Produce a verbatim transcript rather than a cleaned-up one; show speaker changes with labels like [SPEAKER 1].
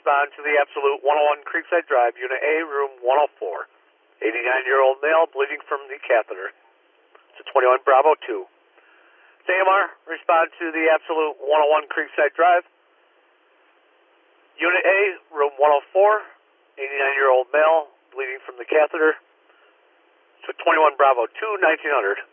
[SPEAKER 1] respond to the Absolute one oh one Creekside Drive, Unit A, room one oh four. eighty-nine-year-old male bleeding from the catheter. It's a twenty-one Bravo two. A M R, respond to the Absolute one oh one Creekside Drive, Unit A, room one oh four. eighty-nine-year-old male bleeding from the catheter. It's a twenty-one Bravo two, nineteen hundred.